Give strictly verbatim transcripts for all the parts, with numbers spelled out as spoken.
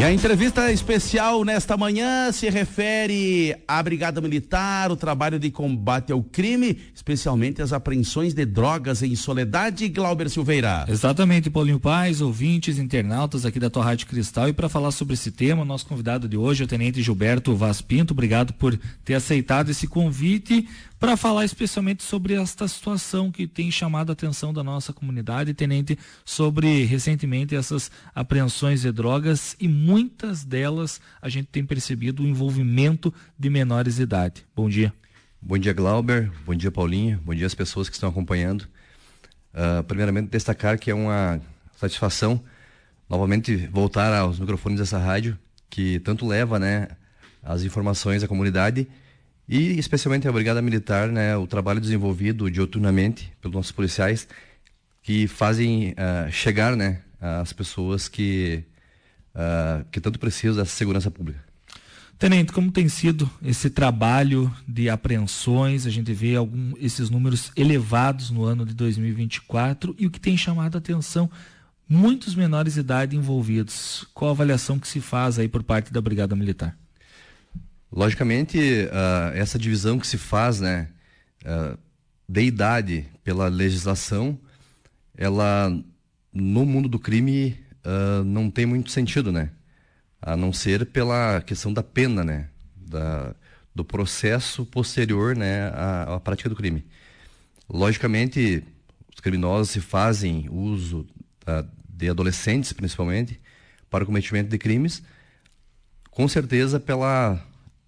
E a entrevista especial nesta manhã se refere à Brigada Militar, o trabalho de combate ao crime, especialmente as apreensões de drogas em Soledade. Glauber Silveira. Exatamente, Paulinho Paz, ouvintes, internautas aqui da tua Rádio Cristal, e para falar sobre esse tema, nosso convidado de hoje é o Tenente Gilberto Vaz Pinto. Obrigado por ter aceitado esse convite para falar especialmente sobre esta situação que tem chamado a atenção da nossa comunidade, Tenente, sobre recentemente essas apreensões de drogas, e muitas delas a gente tem percebido o envolvimento de menores de idade. Bom dia. Bom dia, Glauber. Bom dia, Paulinho. Bom dia às pessoas que estão acompanhando. Uh, primeiramente, destacar que é uma satisfação novamente voltar aos microfones dessa rádio, que tanto leva, né, as informações à comunidade, e especialmente a Brigada Militar, né, o trabalho desenvolvido diuturnamente pelos nossos policiais, que fazem uh, chegar, né, as pessoas que, uh, que tanto precisam dessa segurança pública. Tenente, como tem sido esse trabalho de apreensões? A gente vê algum, esses números elevados no ano de dois mil e vinte e quatro, e o que tem chamado a atenção, muitos menores de idade envolvidos. Qual a avaliação que se faz aí por parte da Brigada Militar? Logicamente, uh, essa divisão que se faz, né, uh, de idade pela legislação, ela, no mundo do crime, uh, não tem muito sentido, né? A não ser pela questão da pena, né? Da, do processo posterior, né, à, à prática do crime. Logicamente, os criminosos se fazem uso uh, de adolescentes, principalmente, para o cometimento de crimes, com certeza pela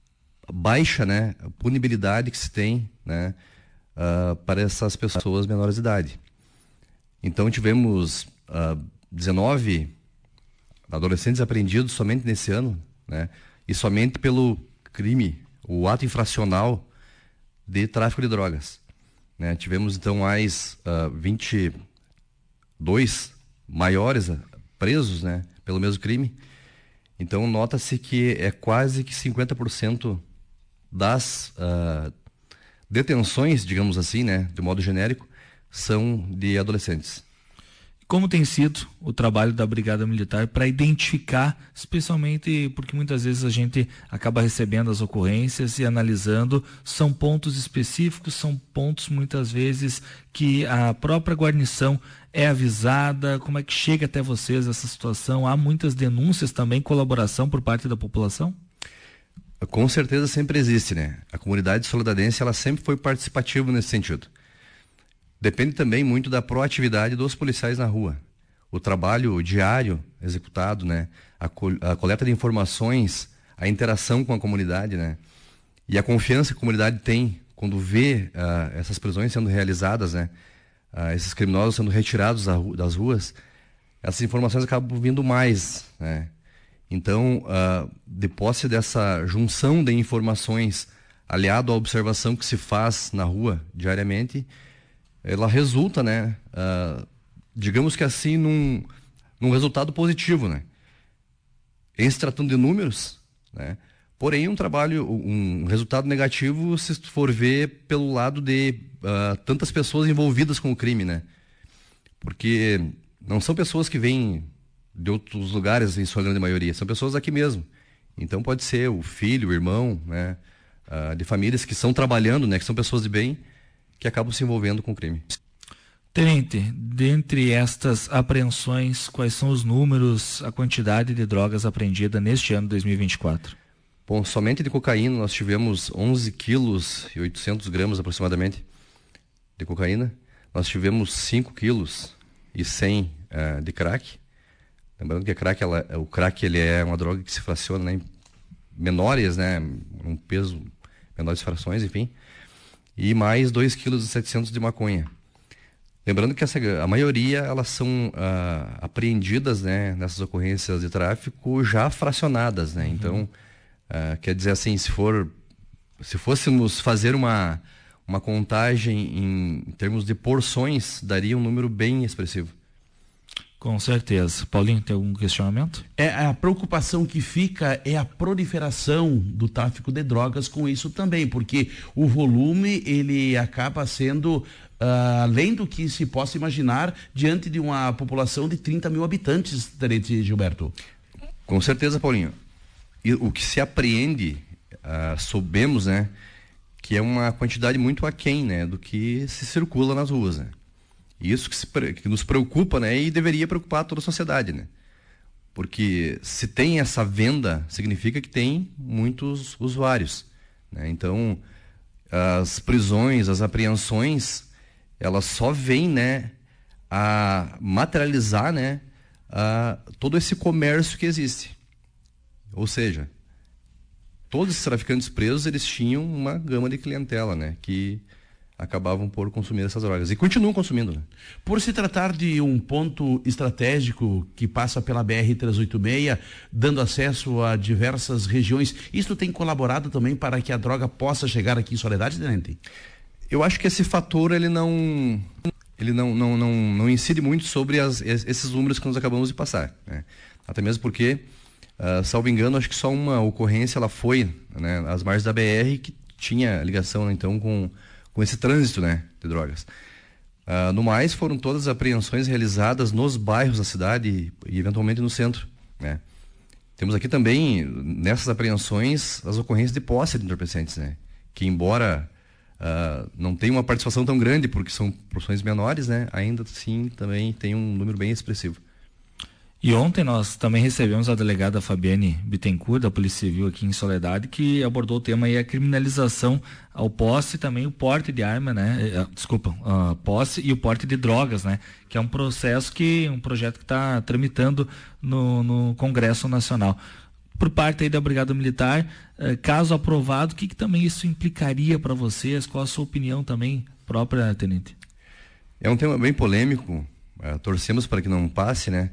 baixa, né, punibilidade que se tem, né, uh, para essas pessoas menores de idade. Então tivemos uh, dezenove adolescentes apreendidos somente nesse ano, né, e somente pelo crime, o ato infracional de tráfico de drogas, né. Tivemos então mais uh, vinte e dois maiores uh, presos, né, pelo mesmo crime. Então nota-se que é quase que cinquenta por cento das uh, detenções, digamos assim, né, de modo genérico, são de adolescentes. Como tem sido o trabalho da Brigada Militar para identificar, especialmente porque muitas vezes a gente acaba recebendo as ocorrências e analisando, são pontos específicos, são pontos muitas vezes que a própria guarnição é avisada? Como é que chega até vocês essa situação? Há muitas denúncias também, colaboração por parte da população? Com certeza sempre existe, né? A comunidade solidadense, ela sempre foi participativa nesse sentido. Depende também muito da proatividade dos policiais na rua. O trabalho diário executado, né? A, col- a coleta de informações, a interação com a comunidade, né? E a confiança que a comunidade tem quando vê uh, essas prisões sendo realizadas, né? Uh, esses criminosos sendo retirados da ru- das ruas, essas informações acabam vindo mais, né? Então, uh, de posse dessa junção de informações, aliado à observação que se faz na rua diariamente, ela resulta, né, uh, digamos que assim, num, num resultado positivo, né? Em se tratando de números, né? Porém, um trabalho, um resultado negativo se for ver pelo lado de uh, tantas pessoas envolvidas com o crime, né? Porque não são pessoas que vêm de outros lugares, em sua grande maioria, são pessoas aqui mesmo. Então pode ser o filho, o irmão, né, uh, de famílias que estão trabalhando, né, que são pessoas de bem, que acabam se envolvendo com o crime. Tenente, dentre estas apreensões, quais são os números, a quantidade de drogas apreendida neste ano dois mil e vinte e quatro? Bom, somente de cocaína nós tivemos onze quilos e oitocentos gramas aproximadamente de cocaína. Nós tivemos cinco quilos e cem uh, de crack. Lembrando que a crack, ela, o crack ele é uma droga que se fraciona, né, em menores, né, um peso, menores frações, enfim. E mais dois vírgula sete quilos de maconha. Lembrando que essa, a maioria elas são uh, apreendidas, né, nessas ocorrências de tráfico já fracionadas, né? Uhum. Então, uh, quer dizer assim, se for, se fôssemos fazer uma, uma contagem em, em termos de porções, daria um número bem expressivo. Com certeza. Paulinho, tem algum questionamento? É, a preocupação que fica é a proliferação do tráfico de drogas com isso também, porque o volume ele acaba sendo uh, além do que se possa imaginar diante de uma população de trinta mil habitantes, Tenente Gilberto. Com certeza, Paulinho. E o que se apreende, uh, soubemos, né, que é uma quantidade muito aquém, né, do que se circula nas ruas, né? Isso que, se, que nos preocupa, né, e deveria preocupar toda a sociedade, né? Porque se tem essa venda, significa que tem muitos usuários, né? Então, as prisões, as apreensões, elas só vêm, né, a materializar, né, a, todo esse comércio que existe. Ou seja, todos esses traficantes presos, eles tinham uma gama de clientela, né, que acabavam por consumir essas drogas. E continuam consumindo, né? Por se tratar de um ponto estratégico que passa pela B R trezentos e oitenta e seis, dando acesso a diversas regiões, isso tem colaborado também para que a droga possa chegar aqui em Soledade, Tenente? Eu acho que esse fator, ele não, ele não, não, não, não incide muito sobre as, esses números que nós acabamos de passar, né? Até mesmo porque, uh, salvo engano, acho que só uma ocorrência ela foi, né, às margens da B R, que tinha ligação, né, então, com com esse trânsito, né, de drogas. Uh, no mais, foram todas as apreensões realizadas nos bairros da cidade e, e eventualmente no centro, né. Temos aqui também, nessas apreensões, as ocorrências de posse de entorpecentes, né, que embora uh, não tenham uma participação tão grande, porque são porções menores, né, ainda assim também tem um número bem expressivo. E ontem nós também recebemos a delegada Fabiane Bittencourt, da Polícia Civil aqui em Soledade, que abordou o tema aí, a criminalização ao posse e também o porte de arma, né? Desculpa, uh, posse e o porte de drogas, né? Que é um processo que, um projeto que está tramitando no, no Congresso Nacional. Por parte aí da Brigada Militar, uh, caso aprovado, o que, que também isso implicaria para vocês? Qual a sua opinião também própria, Tenente? É um tema bem polêmico, uh, torcemos para que não passe, né?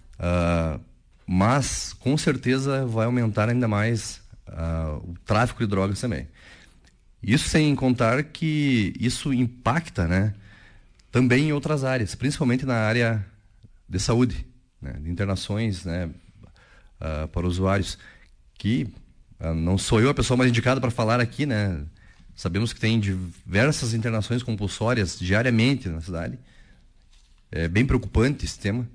Uh, mas com certeza vai aumentar ainda mais uh, o tráfico de drogas também. Isso sem contar que isso impacta, né, também em outras áreas, principalmente na área de saúde, né, de internações, né, uh, para usuários, que uh, não sou eu a pessoa mais indicada para falar aqui, né? Sabemos que tem diversas internações compulsórias diariamente na cidade. É bem preocupante esse tema.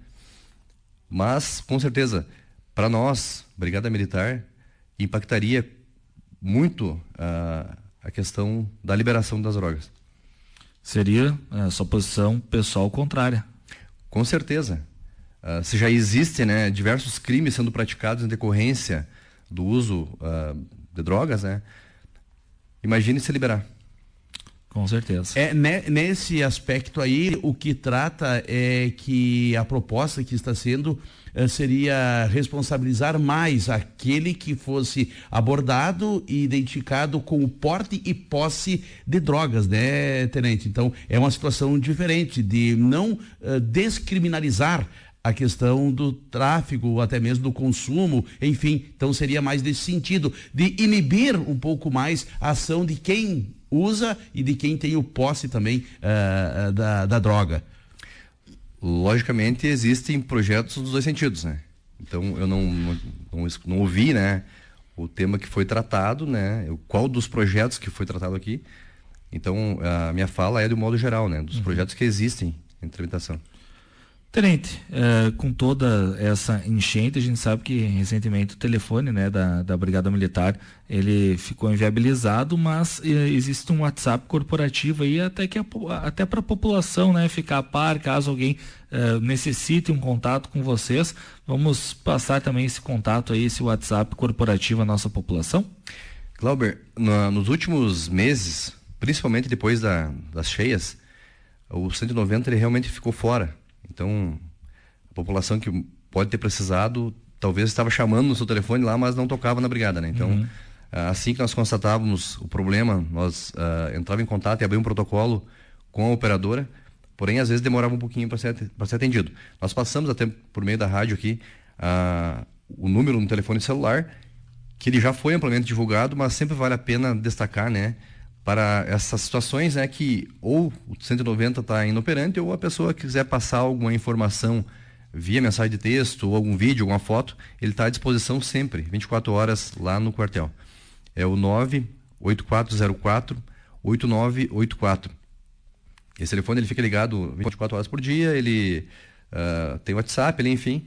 Mas, com certeza, para nós, Brigada Militar, impactaria muito uh, a questão da liberação das drogas. Seria a sua posição pessoal contrária? Com certeza. Uh, se já existem, né, diversos crimes sendo praticados em decorrência do uso uh, de drogas, né, imagine se liberar. Com certeza. É, né, nesse aspecto aí, o que trata é que a proposta que está sendo eh, seria responsabilizar mais aquele que fosse abordado e identificado com o porte e posse de drogas, né, Tenente? Então, é uma situação diferente de não uh, descriminalizar a questão do tráfico, ou até mesmo do consumo, enfim, então seria mais nesse sentido, de inibir um pouco mais a ação de quem usa e de quem tem o posse também uh, uh, da, da droga. Logicamente existem projetos nos dois sentidos, né? Então eu não, não, não, não ouvi, né, o tema que foi tratado, né, qual dos projetos que foi tratado aqui. Então a minha fala é do modo geral, né, dos uhum. projetos que existem em tramitação. Tenente, eh, com toda essa enchente, a gente sabe que recentemente o telefone, né, da, da Brigada Militar, ele ficou inviabilizado, mas eh, existe um WhatsApp corporativo aí até, que a, até para a população, né, ficar a par, caso alguém eh, necessite um contato com vocês. Vamos passar também esse contato aí, esse WhatsApp corporativo à nossa população? Glauber, no, nos últimos meses, principalmente depois da, das cheias, o cento e noventa ele realmente ficou fora. Então, a população que pode ter precisado, talvez estava chamando no seu telefone lá, mas não tocava na brigada, né? Então, uhum. assim que nós constatávamos o problema, nós uh, entrávamos em contato e abríamos um protocolo com a operadora, porém, às vezes demorava um pouquinho para ser, para ser atendido. Nós passamos até por meio da rádio aqui uh, o número no telefone celular, que ele já foi amplamente divulgado, mas sempre vale a pena destacar, né? Para essas situações, né, que ou o cento e noventa está inoperante ou a pessoa quiser passar alguma informação via mensagem de texto ou algum vídeo, alguma foto, ele está à disposição sempre, vinte e quatro horas lá no quartel. É o nove oito quatro zero quatro oito nove oito quatro. Esse telefone ele fica ligado vinte e quatro horas por dia, ele uh, tem WhatsApp, ele, enfim,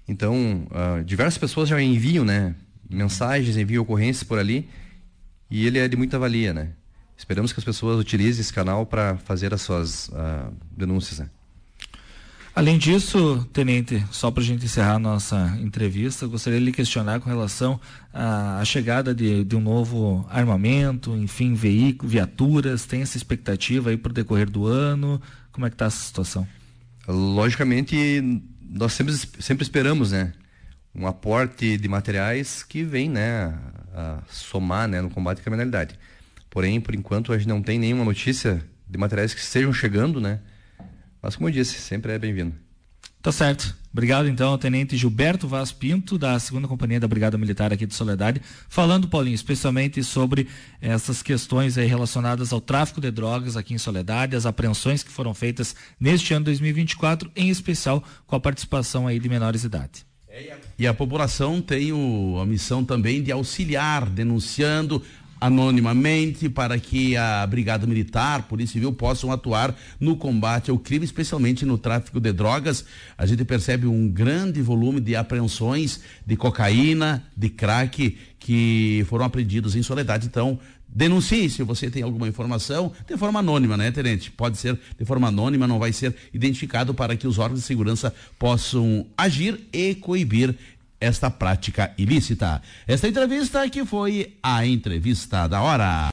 Então, uh, diversas pessoas já enviam, né, mensagens, enviam ocorrências por ali, e ele é de muita valia, né? Esperamos que as pessoas utilizem esse canal para fazer as suas uh, denúncias, né? Além disso, tenente, só para a gente encerrar a nossa entrevista, gostaria de lhe questionar com relação à, à chegada de, de um novo armamento, enfim, veículos, viaturas, tem essa expectativa aí para o decorrer do ano? Como é que está essa situação? Logicamente, nós sempre, sempre esperamos, né, um aporte de materiais que vem, né, a, a somar, né, no combate à criminalidade. Porém, por enquanto, a gente não tem nenhuma notícia de materiais que estejam chegando, né? Mas, como eu disse, sempre é bem-vindo. Tá certo. Obrigado, então, ao Tenente Gilberto Vaz Pinto, da segunda Companhia da Brigada Militar aqui de Soledade, falando, Paulinho, especialmente sobre essas questões aí relacionadas ao tráfico de drogas aqui em Soledade, as apreensões que foram feitas neste ano dois mil e vinte e quatro, em especial com a participação aí de menores de idade. E a população tem o, a missão também de auxiliar, denunciando anonimamente, para que a Brigada Militar, Polícia Civil possam atuar no combate ao crime, especialmente no tráfico de drogas. A gente percebe um grande volume de apreensões de cocaína, de crack, que foram apreendidos em Soledade. Então, denuncie se você tem alguma informação, de forma anônima, né, tenente? Pode ser de forma anônima, não vai ser identificado, para que os órgãos de segurança possam agir e coibir esta prática ilícita. Esta entrevista que foi a entrevista da hora.